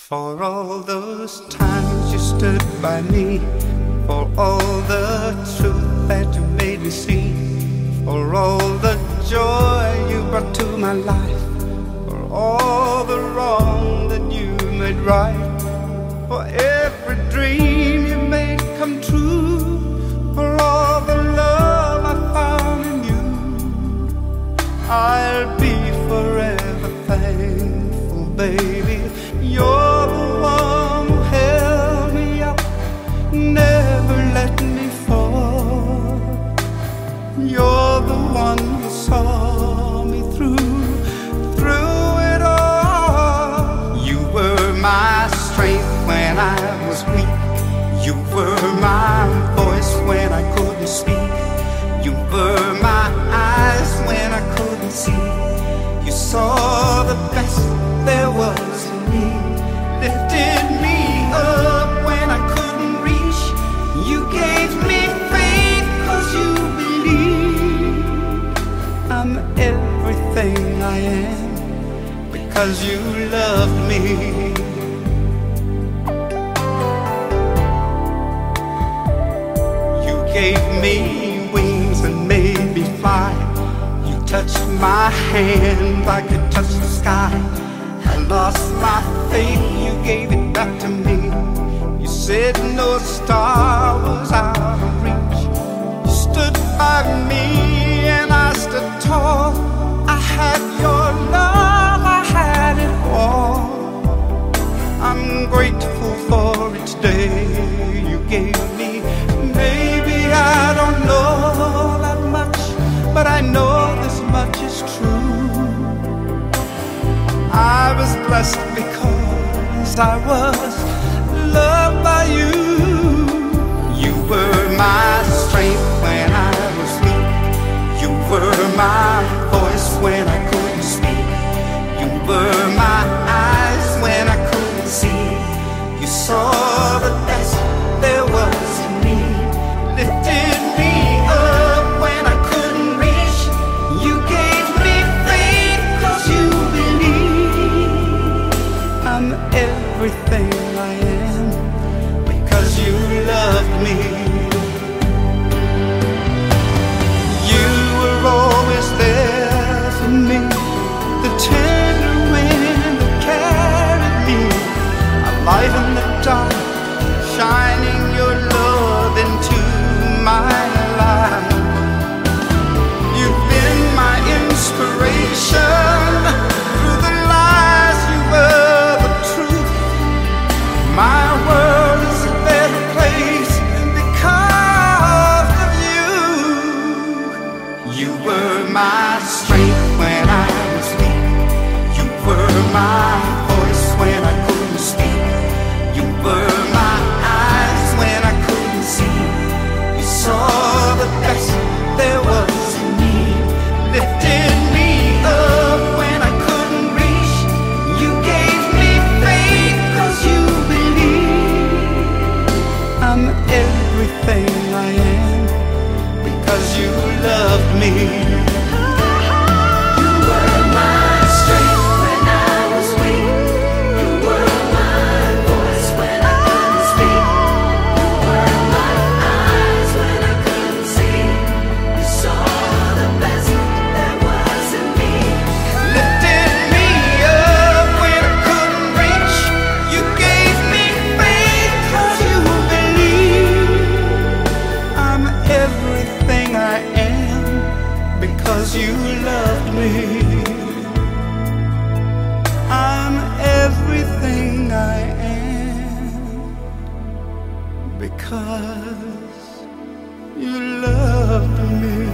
For all those times you stood by me, for all the truth that you made me see, for all the joy you brought to my life, for all the wrong that you made right, for every dream you made come true, for all the love I found in you, I'll be forever thankful, baby. You're the one who held me up, never let me fall. You're the one who saw me through it all. You were my strength when I was weak. You were my voice when I couldn't speak. You were my eyes when I couldn't see. You saw the best there was in me, lifted me up when I couldn't reach. You gave me faith 'cause you believed. I'm everything I am because you loved me. You gave me wings and made me fly. You touched my hand, I could touch the sky. I lost my faith, you gave it back to me. You said no star was out of reach. You stood by me and I stood tall. I had your love, I had it all. I'm grateful for each day you gave me. Maybe I don't know that much, but I know this much is true. I was blessed because I was loved by you. You were my strength when I was weak. You were my voice when I couldn't speak. You were my eyes when I couldn't see. You saw the best there was in me, lifted me up when I couldn't reach. You gave me faith 'cause you believe. I'm everything I am because you loved me. You were always there for me, the tender wind that carried me, a light in the dark, shining your love into my life. You've been my inspiration. Through the lies you were the truth. My world is a better place because of you. You were my strength when I was weak. You were my voice when I couldn't speak. You were my eyes when I couldn't see. You saw the best there was in me, lifted me up when I couldn't reach. You gave me faith 'cause you believe. I'm everything I am because you loved me. You were my strength when I was weak. You were my voice when I couldn't speak. You were my eyes when I couldn't see. You saw the best there was in me, lifted me up when I couldn't reach. You gave me faith 'cause you believe. I'm everything I am because you loved me. I'm everything I am because you loved me.